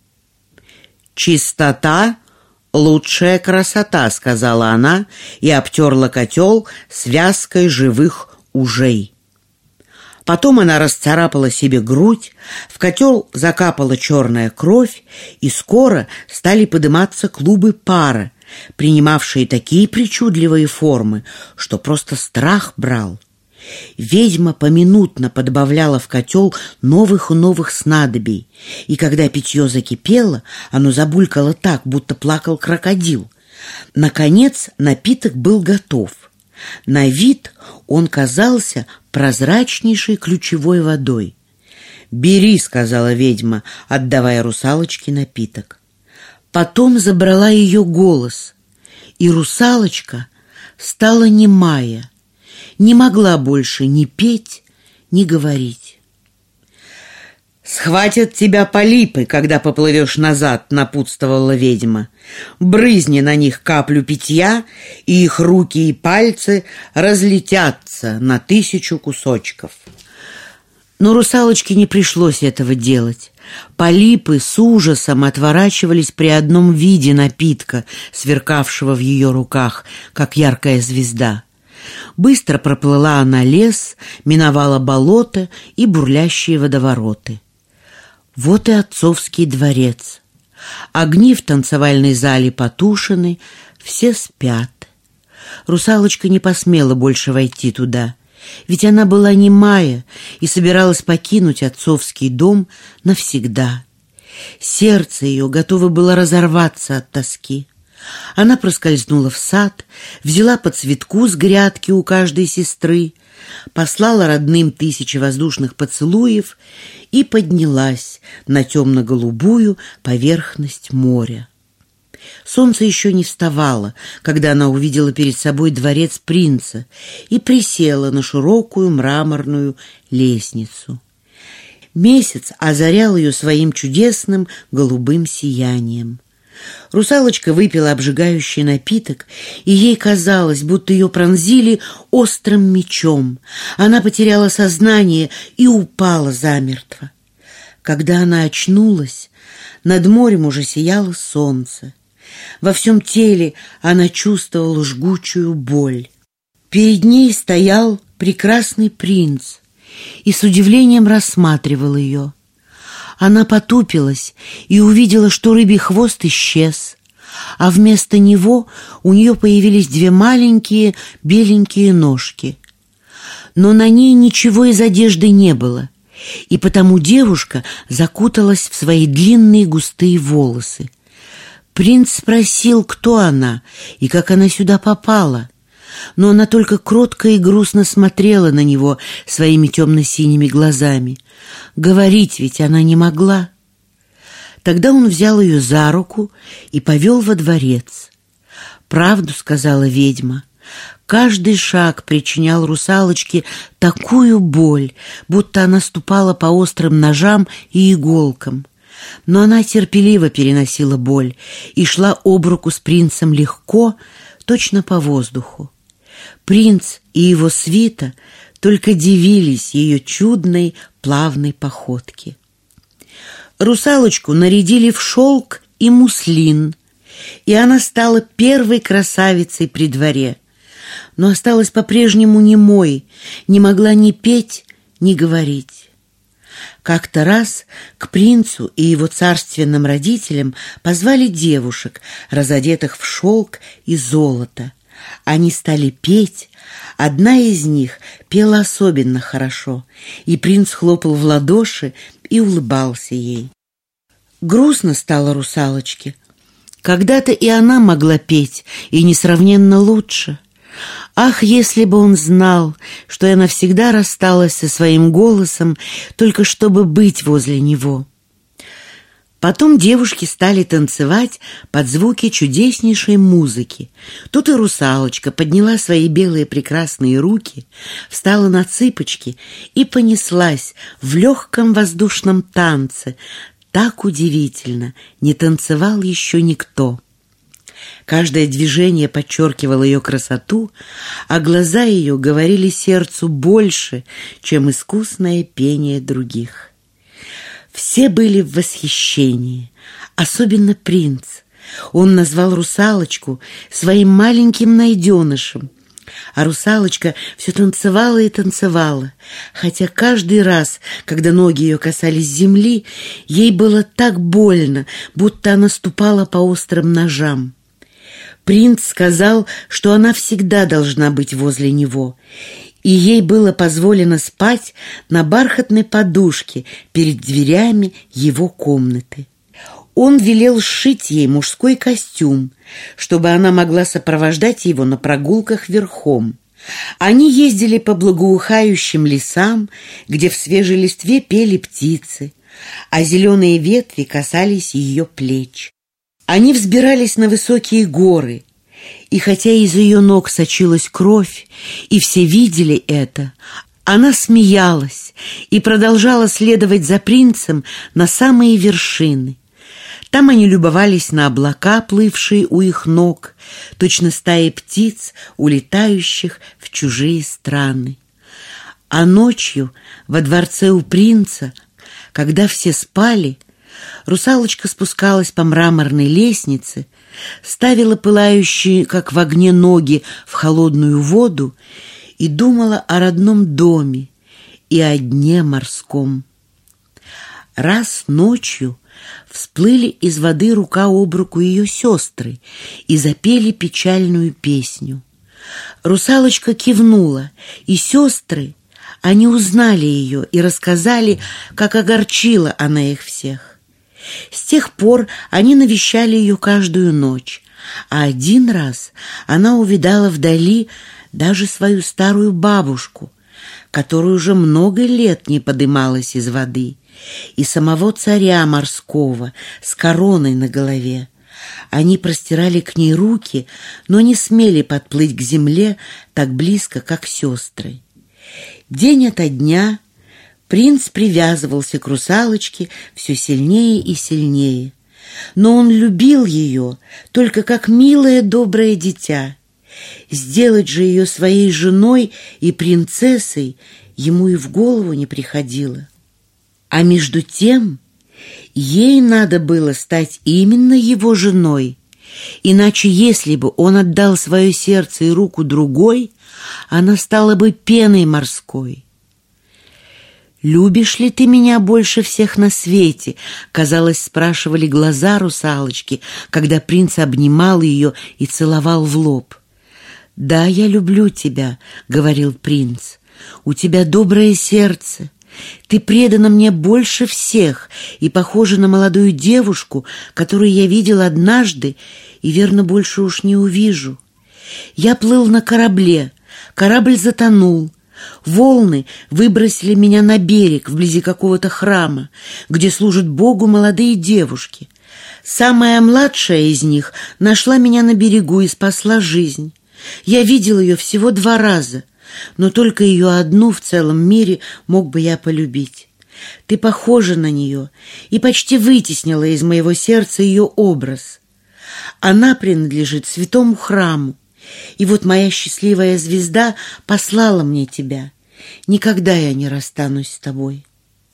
«Чистота — лучшая красота», — сказала она и обтерла котел связкой живых ужей. Потом она расцарапала себе грудь, в котел закапала черная кровь, и скоро стали подниматься клубы пара, принимавшие такие причудливые формы, что просто страх брал. Ведьма поминутно подбавляла в котел новых и новых снадобий, и когда питье закипело, оно забулькало так, будто плакал крокодил. Наконец напиток был готов. На вид он казался прозрачнейшей ключевой водой. «Бери», — сказала ведьма, отдавая русалочке напиток. Потом забрала ее голос, и русалочка стала немая, не могла больше ни петь, ни говорить. «Схватят тебя полипы, когда поплывешь назад», — напутствовала ведьма. «Брызни на них каплю питья, и их руки и пальцы разлетятся на 1000 кусочков». Но русалочке не пришлось этого делать. Полипы с ужасом отворачивались при одном виде напитка, сверкавшего в ее руках, как яркая звезда. Быстро проплыла она лес, миновала болото и бурлящие водовороты. Вот и отцовский дворец. Огни в танцевальной зале потушены, все спят. Русалочка не посмела больше войти туда, ведь она была немая и собиралась покинуть отцовский дом навсегда. Сердце ее готово было разорваться от тоски. Она проскользнула в сад, взяла по цветку с грядки у каждой сестры, послала родным 1000 воздушных поцелуев и поднялась на темно-голубую поверхность моря. Солнце еще не вставало, когда она увидела перед собой дворец принца и присела на широкую мраморную лестницу. Месяц озарял ее своим чудесным голубым сиянием. Русалочка выпила обжигающий напиток, и ей казалось, будто ее пронзили острым мечом. Она потеряла сознание и упала замертво. Когда она очнулась, над морем уже сияло солнце. Во всем теле она чувствовала жгучую боль. Перед ней стоял прекрасный принц и с удивлением рассматривал ее. Она потупилась и увидела, что рыбий хвост исчез, а вместо него у нее появились 2 маленькие беленькие ножки. Но на ней ничего из одежды не было, и потому девушка закуталась в свои длинные густые волосы. Принц спросил, кто она и как она сюда попала, но она только кротко и грустно смотрела на него своими темно-синими глазами. Говорить ведь она не могла. Тогда он взял ее за руку и повел во дворец. «Правду сказала ведьма. Каждый шаг причинял русалочке такую боль, будто она ступала по острым ножам и иголкам. Но она терпеливо переносила боль и шла об руку с принцем легко, точно по воздуху. Принц и его свита только дивились ее чудной плавной походке. Русалочку нарядили в шелк и муслин, и она стала первой красавицей при дворе, но осталась по-прежнему немой, не могла ни петь, ни говорить. Как-то раз к принцу и его царственным родителям позвали девушек, разодетых в шелк и золото. Они стали петь. Одна из них пела особенно хорошо, и принц хлопал в ладоши и улыбался ей. Грустно стало русалочке. Когда-то и она могла петь, и несравненно лучше. Ах, если бы он знал, что я навсегда рассталась со своим голосом, только чтобы быть возле него. Потом девушки стали танцевать под звуки чудеснейшей музыки. Тут и русалочка подняла свои белые прекрасные руки, встала на цыпочки и понеслась в легком воздушном танце. Так удивительно, не танцевал еще никто. Каждое движение подчеркивало ее красоту, а глаза ее говорили сердцу больше, чем искусное пение других. Все были в восхищении, особенно принц. Он назвал русалочку своим маленьким найденышем, а русалочка все танцевала и танцевала, хотя каждый раз, когда ноги ее касались земли, ей было так больно, будто она ступала по острым ножам. Принц сказал, что она всегда должна быть возле него, и ей было позволено спать на бархатной подушке перед дверями его комнаты. Он велел сшить ей мужской костюм, чтобы она могла сопровождать его на прогулках верхом. Они ездили по благоухающим лесам, где в свежей листве пели птицы, а зеленые ветви касались ее плеч. Они взбирались на высокие горы, и хотя из ее ног сочилась кровь, и все видели это, она смеялась и продолжала следовать за принцем на самые вершины. Там они любовались на облака, плывшие у их ног, точно стаи птиц, улетающих в чужие страны. А ночью во дворце у принца, когда все спали, Русалочка спускалась по мраморной лестнице, ставила пылающие, как в огне, ноги в холодную воду и думала о родном доме и о дне морском. Раз ночью всплыли из воды рука об руку ее сестры и запели печальную песню. Русалочка кивнула, и сестры, они узнали ее и рассказали, как огорчила она их всех. С тех пор они навещали ее каждую ночь, а один раз она увидала вдали даже свою старую бабушку, которая уже много лет не подымалась из воды, и самого царя морского с короной на голове. Они простирали к ней руки, но не смели подплыть к земле так близко, как сестры. День ото дня принц привязывался к русалочке все сильнее и сильнее, но он любил ее только как милое доброе дитя. Сделать же ее своей женой и принцессой ему и в голову не приходило. А между тем ей надо было стать именно его женой, иначе если бы он отдал свое сердце и руку другой, она стала бы пеной морской. «Любишь ли ты меня больше всех на свете?» казалось, спрашивали глаза русалочки, когда принц обнимал ее и целовал в лоб. «Да, я люблю тебя», — говорил принц. «У тебя доброе сердце. Ты предана мне больше всех и похожа на молодую девушку, которую я видел однажды и, верно, больше уж не увижу. Я плыл на корабле, корабль затонул. Волны выбросили меня на берег вблизи какого-то храма, где служат Богу молодые девушки. Самая младшая из них нашла меня на берегу и спасла жизнь. Я видел ее всего 2 раза, но только ее одну в целом мире мог бы я полюбить. Ты похожа на нее и почти вытеснила из моего сердца ее образ. Она принадлежит святому храму, и вот моя счастливая звезда послала мне тебя. Никогда я не расстанусь с тобой».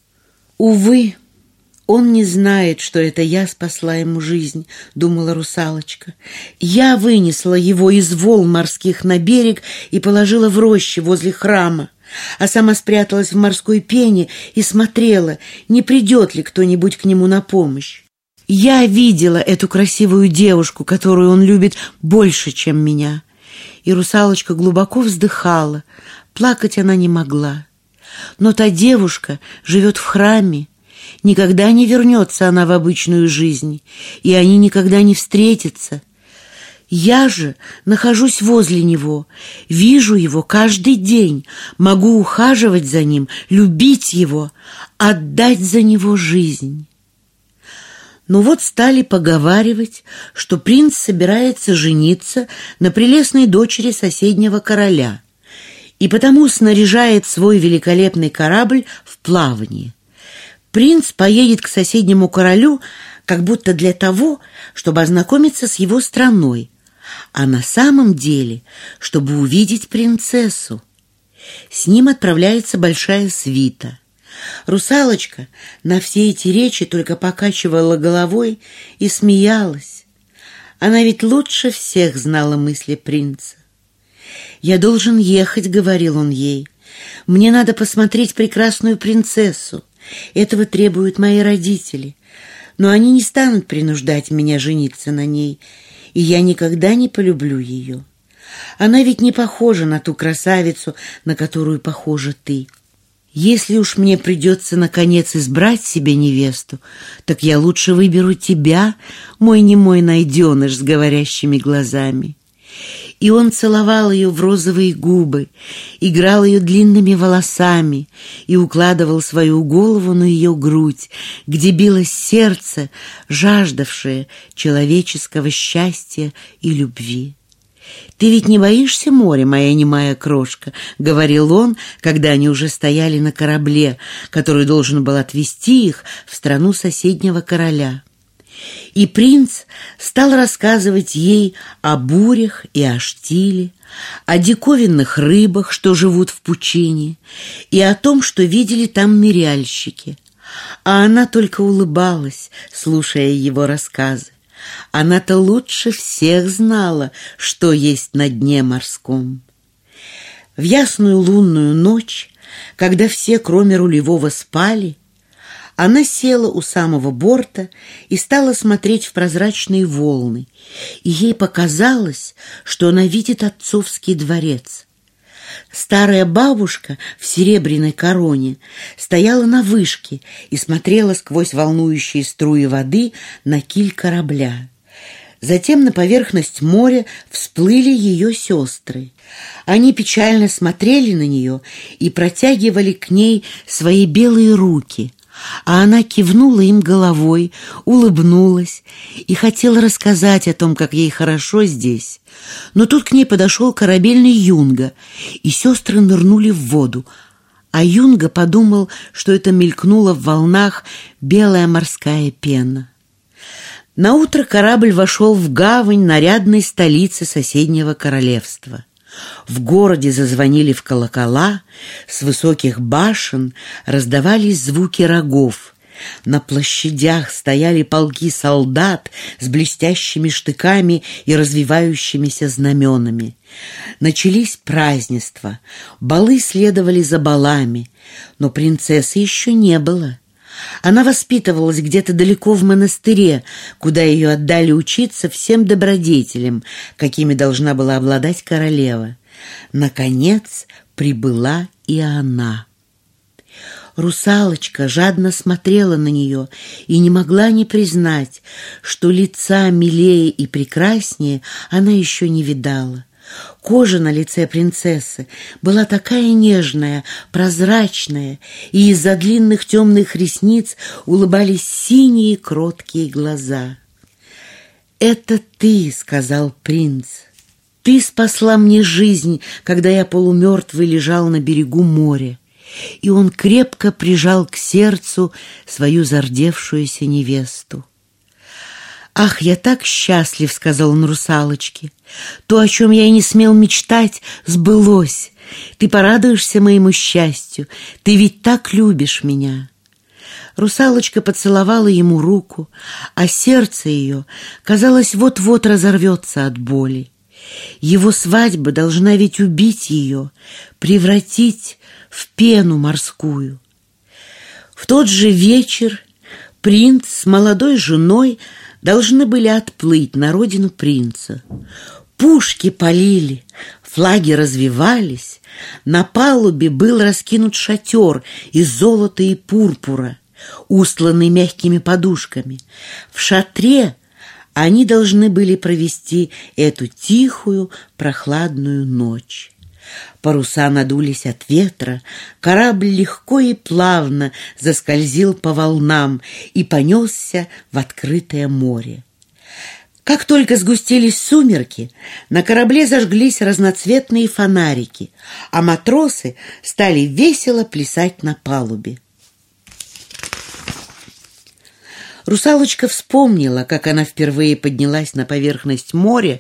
«Увы, он не знает, что это я спасла ему жизнь», — думала русалочка. «Я вынесла его из волн морских на берег и положила в роще возле храма, а сама спряталась в морской пене и смотрела, не придет ли кто-нибудь к нему на помощь. Я видела эту красивую девушку, которую он любит больше, чем меня». И русалочка глубоко вздыхала, плакать она не могла. Но та девушка живет в храме, никогда не вернется она в обычную жизнь, и они никогда не встретятся. Я же нахожусь возле него, вижу его каждый день, могу ухаживать за ним, любить его, отдать за него жизнь. Но вот стали поговаривать, что принц собирается жениться на прелестной дочери соседнего короля, и потому снаряжает свой великолепный корабль в плавание. Принц поедет к соседнему королю как будто для того, чтобы ознакомиться с его страной, а на самом деле, чтобы увидеть принцессу. С ним отправляется большая свита. Русалочка на все эти речи только покачивала головой и смеялась. Она ведь лучше всех знала мысли принца. «Я должен ехать», — говорил он ей. «Мне надо посмотреть прекрасную принцессу. Этого требуют мои родители. Но они не станут принуждать меня жениться на ней, и я никогда не полюблю ее. Она ведь не похожа на ту красавицу, на которую похожа ты. Если уж мне придется, наконец, избрать себе невесту, так я лучше выберу тебя, мой немой найденыш с говорящими глазами». И он целовал ее в розовые губы, играл ее длинными волосами и укладывал свою голову на ее грудь, где билось сердце, жаждавшее человеческого счастья и любви. «Ты ведь не боишься моря, моя немая крошка?» — говорил он, когда они уже стояли на корабле, который должен был отвезти их в страну соседнего короля. И принц стал рассказывать ей о бурях и о штиле, о диковинных рыбах, что живут в пучине, и о том, что видели там ныряльщики. а она только улыбалась, слушая его рассказы. Она-то лучше всех знала, что есть на дне морском. В ясную лунную ночь, когда все, кроме рулевого, спали, она села у самого борта и стала смотреть в прозрачные волны, и ей показалось, что она видит отцовский дворец. Старая бабушка в серебряной короне стояла на вышке и смотрела сквозь волнующие струи воды на киль корабля. Затем на поверхность моря всплыли ее сестры. Они печально смотрели на нее и протягивали к ней свои белые руки, а она кивнула им головой, улыбнулась и хотела рассказать о том, как ей хорошо здесь. Но тут к ней подошел корабельный юнга, и сестры нырнули в воду, а юнга подумал, что это мелькнула в волнах белая морская пена. Наутро корабль вошел в гавань нарядной столицы соседнего королевства. В городе зазвонили в колокола, с высоких башен раздавались звуки рогов. На площадях стояли полки солдат с блестящими штыками и развивающимися знаменами. Начались празднества, балы следовали за балами, но принцессы еще не было. Она воспитывалась где-то далеко в монастыре, куда ее отдали учиться всем добродетелям, какими должна была обладать королева. Наконец прибыла и она. Русалочка жадно смотрела на нее и не могла не признать, что лица милее и прекраснее она еще не видала. Кожа на лице принцессы была такая нежная, прозрачная, и из-за длинных темных ресниц улыбались синие кроткие глаза. «Это ты», — сказал принц. «Ты спасла мне жизнь, когда я полумертвый лежал на берегу моря». И он крепко прижал к сердцу свою зардевшуюся невесту. «Ах, я так счастлив», — сказал он русалочке. «То, о чем я и не смел мечтать, сбылось. Ты порадуешься моему счастью. Ты ведь так любишь меня». Русалочка поцеловала ему руку, а сердце ее, казалось, вот-вот разорвется от боли. Его свадьба должна ведь убить ее, превратить в пену морскую. В тот же вечер принц с молодой женой должны были отплыть на родину принца. Пушки палили, флаги развивались, на палубе был раскинут шатер из золота и пурпура, устланный мягкими подушками. В шатре они должны были провести эту тихую, прохладную ночь. Паруса надулись от ветра, корабль легко и плавно заскользил по волнам и понесся в открытое море. Как только сгустились сумерки, на корабле зажглись разноцветные фонарики, а матросы стали весело плясать на палубе. Русалочка вспомнила, как она впервые поднялась на поверхность моря.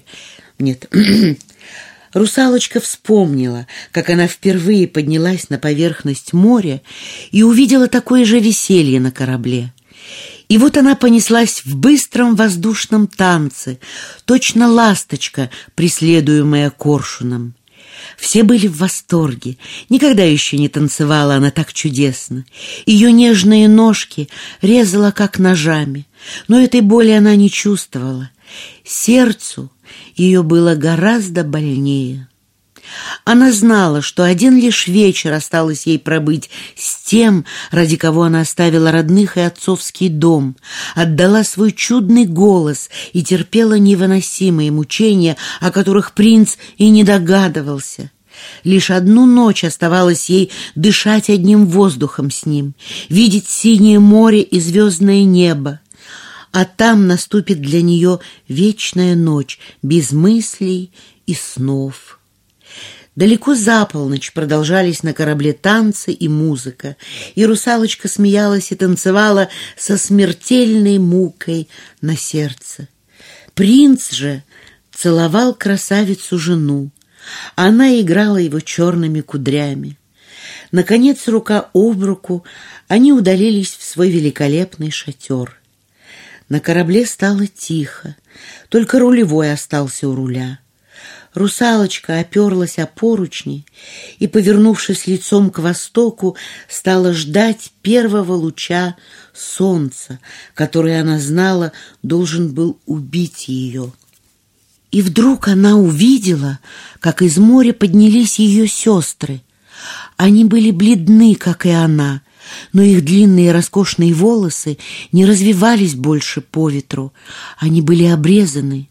Русалочка вспомнила, как она впервые поднялась на поверхность моря и увидела такое же веселье на корабле. И вот она понеслась в быстром воздушном танце, точно ласточка, преследуемая коршуном. Все были в восторге. Никогда еще не танцевала она так чудесно. Ее нежные ножки резала как ножами, но этой боли она не чувствовала. Сердцу ее было гораздо больнее. Она знала, что один лишь вечер осталось ей пробыть с тем, ради кого она оставила родных и отцовский дом, отдала свой чудный голос и терпела невыносимые мучения, о которых принц и не догадывался. Лишь одну ночь оставалось ей дышать одним воздухом с ним, видеть синее море и звездное небо. А там наступит для нее вечная ночь без мыслей и снов. Далеко за полночь продолжались на корабле танцы и музыка, и русалочка смеялась и танцевала со смертельной мукой на сердце. Принц же целовал красавицу-жену. Она играла его черными кудрями. Наконец, рука об руку, они удалились в свой великолепный шатер. На корабле стало тихо, только рулевой остался у руля. Русалочка оперлась о поручни и, повернувшись лицом к востоку, стала ждать первого луча солнца, который, она знала, должен был убить ее. И вдруг она увидела, как из моря поднялись ее сестры. Они были бледны, как и она, но их длинные роскошные волосы не развивались больше по ветру, они были обрезаны.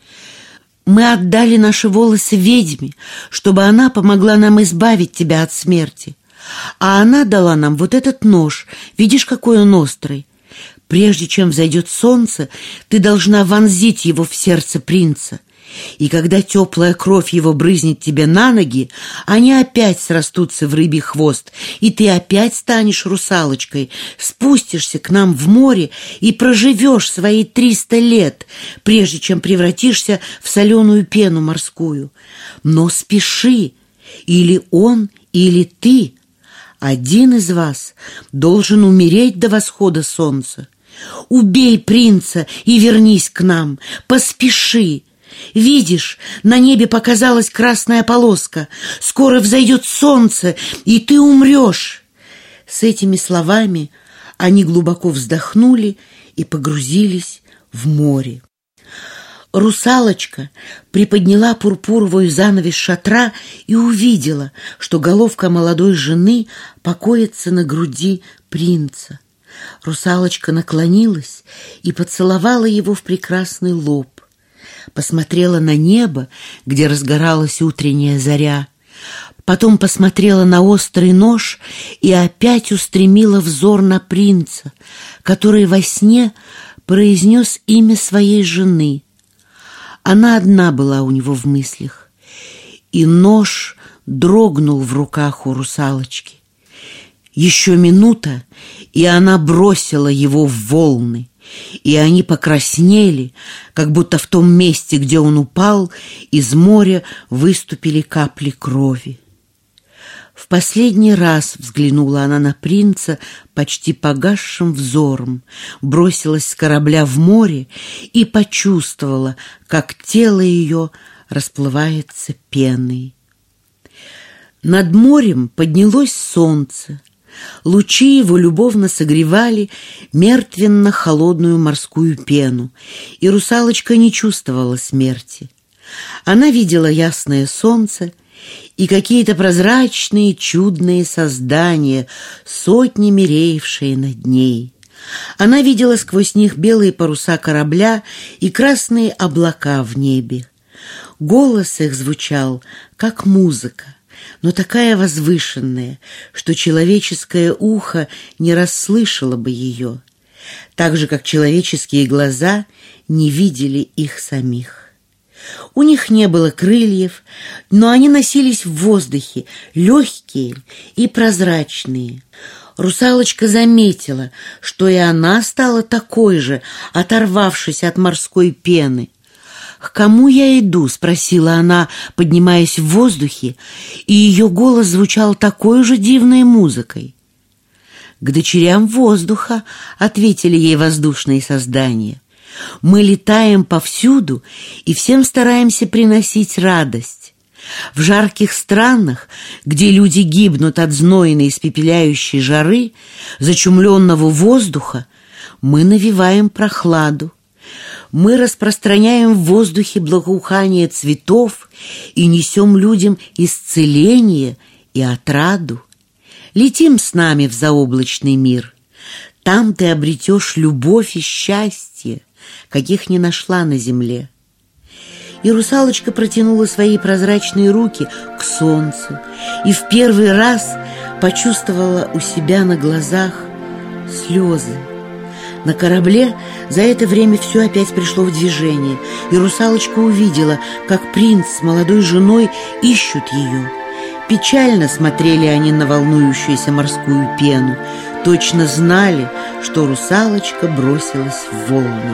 «Мы отдали наши волосы ведьме, чтобы она помогла нам избавить тебя от смерти. А она дала нам вот этот нож, видишь, какой он острый. Прежде чем взойдет солнце, ты должна вонзить его в сердце принца. И когда теплая кровь его брызнет тебе на ноги, они опять срастутся в рыбий хвост, и ты опять станешь русалочкой, спустишься к нам в море и проживешь свои 300 лет, прежде чем превратишься в соленую пену морскую. Но спеши, или он, или ты. Один из вас должен умереть до восхода солнца. Убей принца и вернись к нам, поспеши. Видишь, на небе показалась красная полоска. Скоро взойдет солнце, и ты умрешь. С этими словами они глубоко вздохнули и погрузились в море. Русалочка приподняла пурпуровую занавес шатра и увидела, что головка молодой жены покоится на груди принца. Русалочка наклонилась и поцеловала его в прекрасный лоб. Посмотрела на небо, где разгоралась утренняя заря, потом посмотрела на острый нож и опять устремила взор на принца, который во сне произнес имя своей жены. Она одна была у него в мыслях, и нож дрогнул в руках у русалочки. Еще минута, и она бросила его в волны, и они покраснели, как будто в том месте, где он упал, из моря выступили капли крови. В последний раз взглянула она на принца почти погасшим взором, бросилась с корабля в море и почувствовала, как тело ее расплывается пеной. Над морем поднялось солнце. Лучи его любовно согревали мертвенно-холодную морскую пену, и русалочка не чувствовала смерти. Она видела ясное солнце и какие-то прозрачные чудные создания, сотнями реевшие над ней. Она видела сквозь них белые паруса корабля и красные облака в небе. Голос их звучал, как музыка, но такая возвышенная, что человеческое ухо не расслышало бы ее, так же, как человеческие глаза не видели их самих. У них не было крыльев, но они носились в воздухе, легкие и прозрачные. Русалочка заметила, что и она стала такой же, оторвавшись от морской пены. «К кому я иду?» — спросила она, поднимаясь в воздухе, и ее голос звучал такой же дивной музыкой. «К дочерям воздуха», — ответили ей воздушные создания. «Мы летаем повсюду и всем стараемся приносить радость. В жарких странах, где люди гибнут от знойной испепеляющей жары, зачумленного воздуха, мы навеваем прохладу. Мы распространяем в воздухе благоухание цветов и несем людям исцеление и отраду. Летим с нами в заоблачный мир. Там ты обретешь любовь и счастье, каких не нашла на земле». И русалочка протянула свои прозрачные руки к солнцу и в первый раз почувствовала у себя на глазах слезы. На корабле за это время все опять пришло в движение, и русалочка увидела, как принц с молодой женой ищут ее. Печально смотрели они на волнующуюся морскую пену, точно знали, что русалочка бросилась в волны.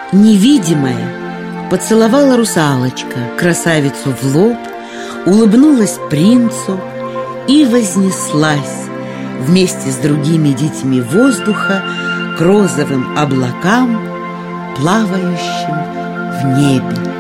Невидимая поцеловала русалочка красавицу в лоб, улыбнулась принцу и вознеслась вместе с другими детьми воздуха к розовым облакам, плавающим в небе.